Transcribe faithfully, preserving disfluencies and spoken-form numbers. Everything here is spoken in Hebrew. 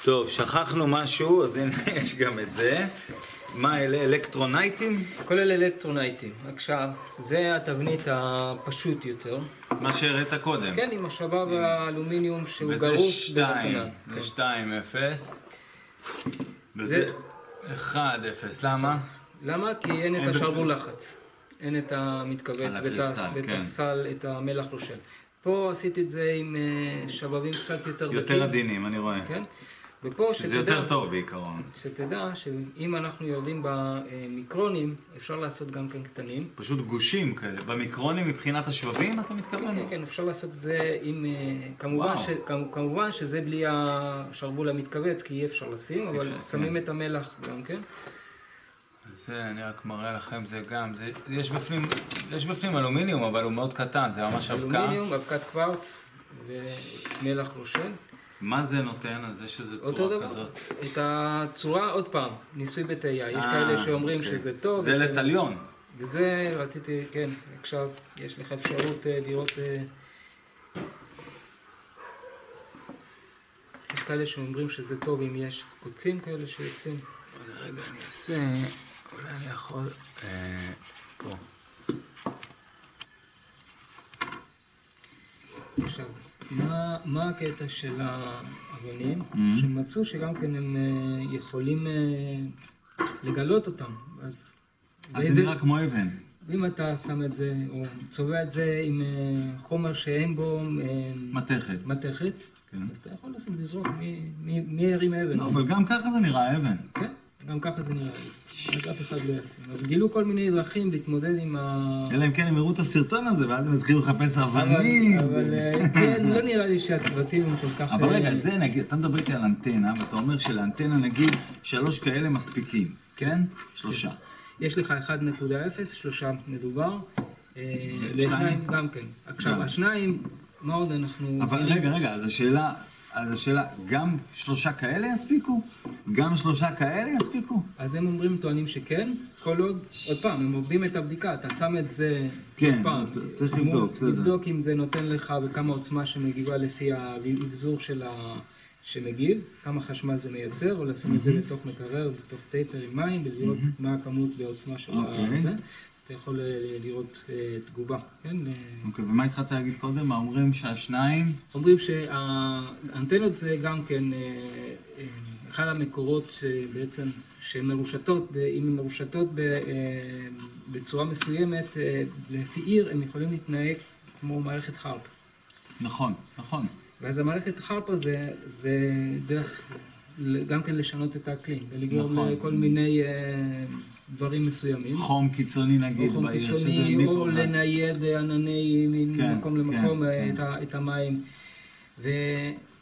טוב, שכחנו משהו, אז הנה יש גם את זה. מה אלה? אלקטרונייטים? כל אלה אלקטרונייטים. עכשיו, זה התבנית הפשוט יותר. מה שהראית קודם. כן, עם השבב האלומיניום שהוא גרוס ברסונל. וזה שתיים אפס. וזה אחד אפס. למה? למה? כי אין את השרבור לחץ. אין את המתכווץ ואת הסל, את המלח לושל. פה עשיתי את זה עם שבבים קצת יותר דקים. יותר עדינים, אני רואה. כן? ופה שזה יותר טוב בעיקרון. שתדע שאם אנחנו יורדים במיקרונים, אפשר לעשות גם כן קטנים. פשוט גושים כאלה. במיקרונים מבחינת השבבים אתה מתכוון? כן, כן, אפשר לעשות את זה עם... כמובן, ש, כמובן שזה בלי השרבול המתכווץ, כי אי אפשר לשים, אבל אפשר, שמים כן. את המלח גם כן. זה, אני רק מראה לכם, זה גם, זה, יש בפנים, יש בפנים אלומיניום, אבל הוא מאוד קטן, זה ממש אבקה. אלומיניום, אבקת קוורץ ומלח לושל. מה זה נותן על זה שזה צורה כזאת? את הצורה, עוד פעם, ניסוי בטעייה. יש כאלה שאומרים שזה טוב. זה לטליון. וזה רציתי, כן, עכשיו יש לך אפשרות לראות... יש כאלה שאומרים שזה טוב אם יש קוצים כאלה שיוצאים. רגע, אני אעשה... אולי אני יכול... פה. עכשיו, מה, מה הקטע של האבנים? Mm-hmm. שמצאו שגם כן הם יכולים לגלות אותם. אז, אז זה נראה כמו אבן. אם אתה שם את זה, או צובע את זה עם חומר שאין בו... מתכת. מתכת. כן. אז אתה יכול לשים לזרוק מי, מי, מי ירים אבן. לא, אבל גם ככה זה נראה אבן. כן, גם ככה זה נראה לי. אז אף אחד לא ישים. אז גילו כל מיני דרכים להתמודד עם ה... אלא אם כן הם הראו את הסרטון הזה, ואז הם התחילו לחפש אבנים. אבל כן, לא נראה לי שהצוותים הם כל כך... אבל רגע, זה נגיד, אתה מדבר איתי על אנטנה, ואתה אומר שלאנטנה נגיד שלוש כאלה מספיקים, כן? שלושה. יש לך אחד נקודה אפס, שלושה מדובר. ושניים גם כן. עכשיו, השניים, מה עוד אנחנו... אבל רגע, רגע, אז השאלה... אז השאלה, גם שלושה כאלה יספיקו? גם שלושה כאלה יספיקו? אז הם אומרים, טוענים שכן, כל עוד, עוד פעם, הם עובדים את הבדיקה, אתה שם את זה, כן, עוד פעם, צריך לבדוק, בסדר. לבדוק אם זה נותן לך וכמה עוצמה שמגיבה לפי האבזור של ה... שמגיב, כמה חשמל זה מייצר, או לשים את זה בתוך מקרר, בתוך טייטר עם מים, ולראות מה הכמות והעוצמה של זה. אתה יכול לראות תגובה, כן? אוקיי, ומה התחלת להגיד קודם? מה אומרים שהשניים? אומרים שהאנטנות זה גם כן אחד המקורות שבעצם, שהן מרושתות, אם הן מרושתות בצורה מסוימת, לפי עיר, הם יכולים להתנהג כמו מערכת חרפ. נכון, נכון. ואז המערכת חרפ הזה, זה דרך גם כן לשנות את האקלים, ולגרום נכון. לכל מיני דברים מסוימים. חום קיצוני נגיד או בעיר קיצוני, שזה או מיקרו. לנייד ענני ממקום כן, למקום כן, את, כן. ה, את המים. ו,